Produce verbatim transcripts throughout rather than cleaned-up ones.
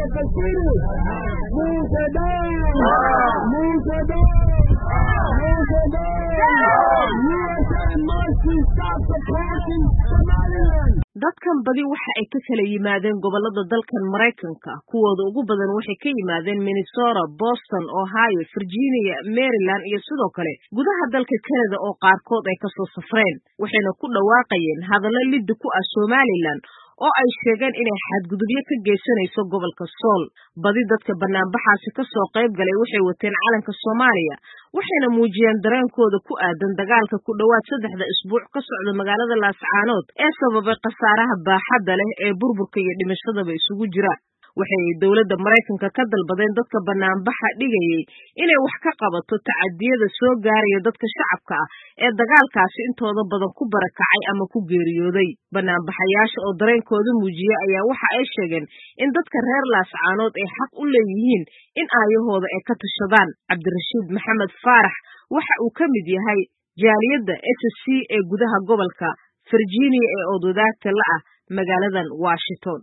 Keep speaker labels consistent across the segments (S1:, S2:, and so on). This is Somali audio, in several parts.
S1: City. Move it down. Move it down. Move it down. U S A must stop supporting Somaliland.
S2: dadkan badi waxa ay ka kala yimaadeen gobolada dalkan Mareykanka kuwooda ugu badan waxay ka yimaadeen Minnesota, Boston, Ohio, Virginia, Maryland iyo sidoo kale gudaha dalka Canada oo qaarkood ay ka soo safreen waxayna ku dhawaaqayeen hadallo lid ku ah Somaliland oo ay sheegeen inay xadgudubyo ka geysanayso gobolka Sool badi dadka banaanbaxaasi ka soo qayb galay waxay wateen calanka Soomaaliya waxayna muujiyeen dareenkooda ku aadan dagaalka ku dhawaad saddexda isbuuc ka socda magaalada Laascaanood ee sababay khasaaraha baaxadda leh ee burburka iyo dhimashadaba isugu jira waxay dawladda Mareykanka ka dalbadeen dadka banaanbaxa dhigayay inay wax ka qabato tacadiyada soo gaaraya dadka shacabka ah ee dagaalkaasi intooda badan ku barakacay ama ku geeriyooday banaanbaxayaasha oo dareenkooda muujiyay ayaa waxa ay sheegeen in dadka reer Laascaanood ay xaq u leeyihiin in aayahooda ay ka tashadaan Cabdirashiid Maxamed Faarax waxa uu ka mid yahay jaaliyadda S C ee gudaha gobolka Virginia ee odwadaagta la ah magaaladan Washington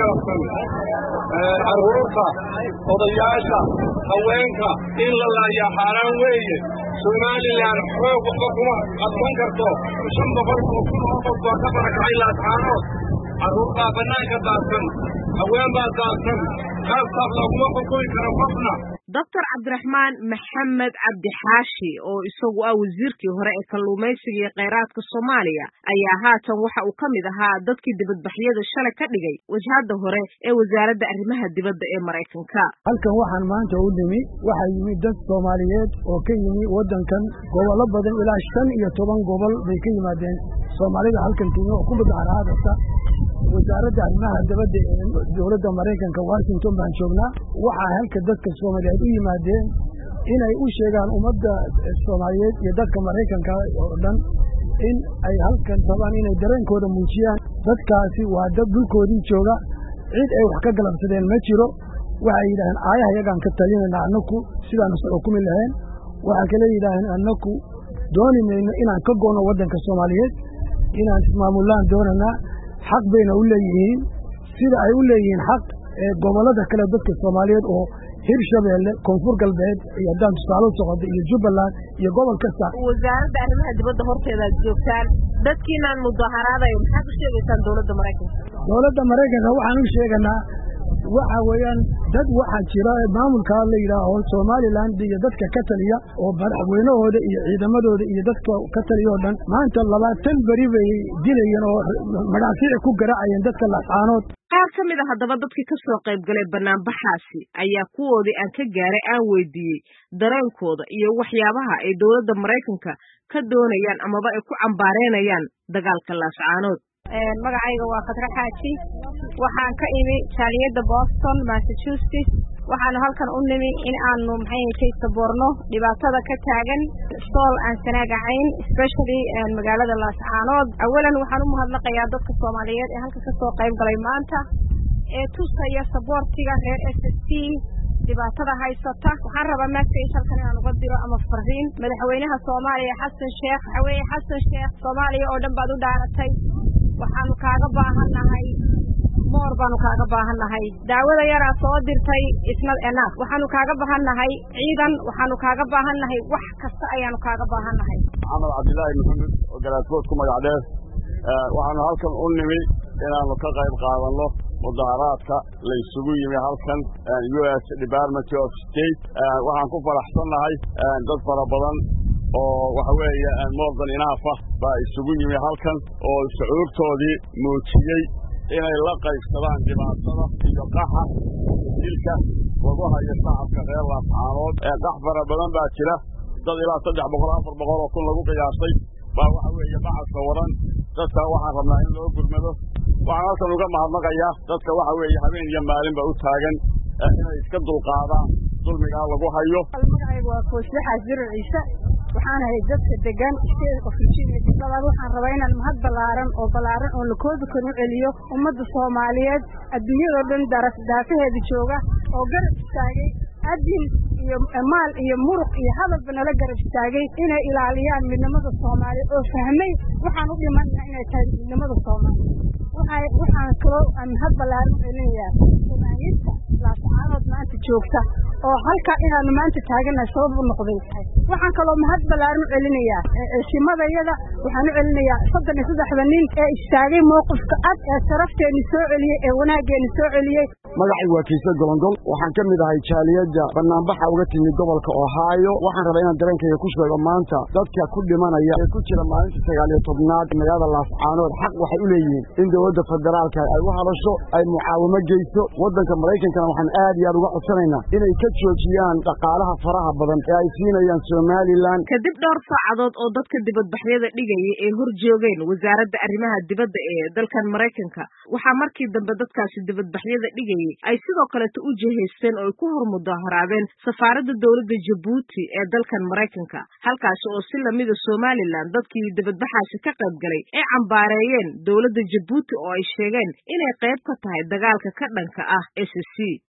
S1: caruurta odayaasha haweenka in la laayo xaraan weeye Somaliland xoog waxba kuma qadban karto shan boqol oo kun oo qof baa ka barakacay Laascaanood caruurta banaanka daadsan haween baa daadsan qaabkaas laguma xukuumi karo qofna
S2: Doctor Cabdiraxmaan Maxamed Cabdi Xaashi oo isagu ah wasiirkii hore ee kalluumaysiga iyo kheyraadka Soomaaliya ayaa haatan waxa uu kamid ahaa dadkii dibadbaxyada shalay ka dhigay wajahada hore ee wasaaradda arrimaha dibadda ee Mareykanka
S3: halkan waxaan maanta u nimi waxa yimid dad Soomaaliyeed oo ka yimid wadankan gobollo badan ilaa shan iyo toban gobol bay ka yimaadeen Soomaalida halkan timi oo ku mudaharaadaysa wasaaradda arrimaha dibadda ee dawladda Mareykanka Washington baan joognaa waxa halka dadka Soomaaliyeed u yimaadeen inay u sheegaan ummadda Soomaaliyeed iyo dadka Mareykanka oo dhan in ay halkan tabaan inay dareenkooda muujiyaan dadkaasi waa dad dhulkoodii jooga cid ay wax ka galabsadeen ma jiro waxay yidhaahdeen aayaha yagaan ka talinayna annaku sidaan u xukumi lahayn waxa kale yidhaahdeen annaku dooni mayno inaan ka goono waddanka Soomaaliyeed inaan ismaamulaan doonanaa xaq bayna u leeyihiin sida ay u leeyihiin xaq ee gobolada kale dadka Soomaaliyeed oo Hirshabeelle Koonfur Galbeed iyo daan tusaale socda iyo Jubbaland iyo gobol kasta
S2: wasaaradda arrimaha dibadda horteeda joogtaan dadkiina mudaharaadayo maxaa ku sheegaysaan dawladda Mareykanka
S3: dawladda Mareykanka waxaan u sheeganaa waxa weeyaan dad waxa jira maamulka la yiraahdo Somaliland iyo dadka ka taliya oo madaxweynahooda iyo ciidamadooda iyo dadka ka taliya oo dhan maanta labaatan bari bay dilayeen oo madaafiic ku garaacayeen dadka Laascaanood
S2: qaar ka mid ah haddaba dadkii ka soo qayb galay banaanbaxaasi ayaa kuwoodii aan ka gaaray aan weydiiyey dareenkooda iyo waxyaabaha ay dawladda Mareykanka ka doonayaan amaba ay ku cambaareynayaan dagaalka Laascaanood
S4: magacayga waa Khadra Xaaji waxaan ka imi jaaliyadda Boston, Massachusetts waxaan halkan u nimi in aanu maxay tahay saboorno dhibaatada ka taagan Sool aan sanagacayn especially magaalada Laascaanood awalan waxaan u mahadnaqayaa dadka Soomaaliyeed ee halka ka soo qayb galay maanta ee tusaya saboortiga reer S C dhibaatada haysata waxaan rabaa message halkan inaan uga diro ama fariin madaxweynaha Soomaaliya Xasan Sheekh Xaweye Xasan Sheekh Soomaaliya oo dhan baad u dhaaratay waxaanu kaaga baahanahay moor baanu kaaga baahanahay daawada yara soo dirtay isna enough waxaanu kaaga baahanahay ciidan waxaanu kaaga baahanahay wax kasta ayaanu kaaga baahanahay
S1: Maxamed Cabdilaahi Maxamed oo garaadkood ku magacdeed waxaanu halkan u nimi inaanu ka qayb qaadano mudaharaadka la isugu yimi halkan U S Department of State waxaan ku faraxsanahay dad fara badan oo waxa weeye more than enough baa isugu yimi halkan oo shucuurtoodii muujiyay inay la qaybsadaan dhibaatada iyo qaxa dilka lagu hayo shacabka reer Laascaanood ee qax fara badan baa jira dad ilaa saddex boqol afar boqol oo kun lagu qiyaasay baa waxa weeye bacadka waran dadka waxaan rabnaa in loo gurmado waxaan halkan uga mahadnaqayaa dadka waxa weeye habeen iyo maalinba u taagan inay iska dulqaadaan dulmiga lagu hayo
S4: magacaygu waa Koosle Xaasir Ciise waxaan ahay dadka degan state of Virginia dadwada waxaan rabaa inaan mahad balaaran oo balaaran oo la koobi karo u celiyo ummadda Soomaaliyeed adduunyada dhan daras daafaheeda jooga oo garab istaagay adin iyo maal iyo muruq iyo hadalba nala garab istaagay inay ilaaliyaan midnimada Soomaaliyeed oo fahmay waxaan u dhimanaa inay tahay midnimada Soomaaliyeed waxay waxaan kaloo aan mahad balaaran u celinayaa Soomaaliyeedka joogta oo halka inaanu maanta taaganahay sabab u noqday waxaan kaloo mahad ballaaran u celinayaa ciidamadayada waxaan u celinayaa soddon iyo saddex nin ee istaagay mowqifka cad ee sharafteeni soo celiyay ee wanaageeni soo celiyay
S3: magacay waa Kiisa Golongol waxaan ka mid ahay jaaliyada banaanbaxa uga timid gobolka Ohio waxaan rabaa inaan dareenkayga ku sheego maanta dadka ku dhimanaya ee ku jira maalinta sagaal iyo tobnaad magaalada Laascaanood xaq waxay u leeyihiin in dawladda federaalka ay u hadasho ay mucaawimo geyso wadanka Mareykanka waxaan aad iyo aad uga codsanaynaa inay ka joojiyaan dhaqaalaha faraha badan ee ay siinayaan Somaliland
S2: kadib dhowr saacadood oo dadka dibadbaxyada dhigaya ee horjoogeen wasaaradda arrimaha dibadda ee dalkan Mareykanka waxa markii dambe dadkaasi dibadbaxyada dhigayay ay sidoo kale u jeheysteen oo ku hormudaharaadeen safaaradda dawladda Djibouti ee dalkan Mareykanka halkaas oo si lamida Somaliland dadkii dibadbaxaasi ka qayb galay ay cambaareeyeen dawladda Djibouti oo ay sheegeen inay qayb ka tahay dagaalka ka dhanka ah S C